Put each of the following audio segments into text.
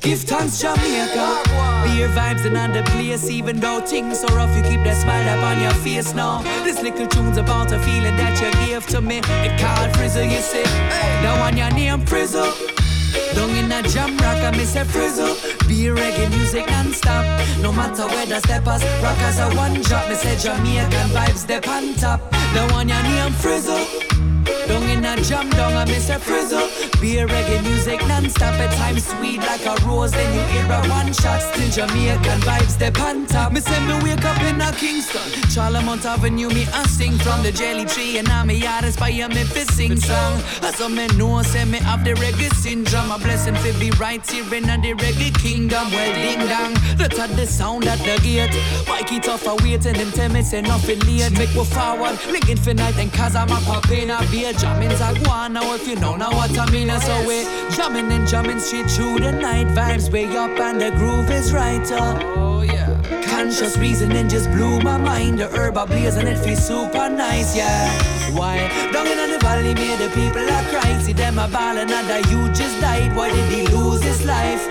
Give thanks, Jamaica. Beer vibes and on the place, even though things so rough, you keep that smile up on your face now. This little tune's about a feeling that you gave to me. It called Frizzle, you say. That one your name Frizzle. Down in a jam rock, I miss a Frizzle. Beer reggae music non-stop. No matter where the steppers, rockers are one drop. Me say Jamaican vibes, they on top. That one your name Frizzle. Down in a jam down, I miss a Frizzle. Beer reggae music non-stop. At times sweet like a rose. Then you hear a one shot. Still Jamaican vibes, they on top. Me say me wake up in a Kingston, Charlemont Avenue, me a sing from the jelly tree. And now me yard inspire me fi sing song. So me know say me have the reggae syndrome. A blessing fi be right here in the reggae kingdom. Well ding dong, that's at the sound at the gate. Mike it off a wait and them tell me say nothing late. Make we forward, linking for night and cause I'm a poppin' a beer. Jamming Zagwan now if you know what I mean. So we jamming and jamming straight through the night. Vibes way up and the groove is right up. Oh yeah. Conscious reasoning just blew my mind. The herb a blaze and it feels super nice, yeah. Why? Down in the valley made the people a cry. See them a ball and another youth just died. Why did he lose his life?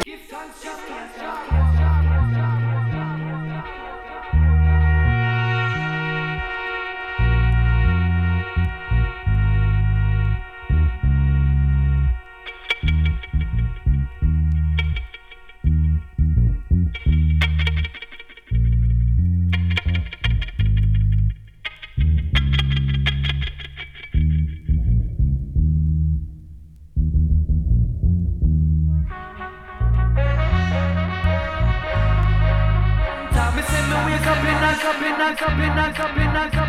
Up in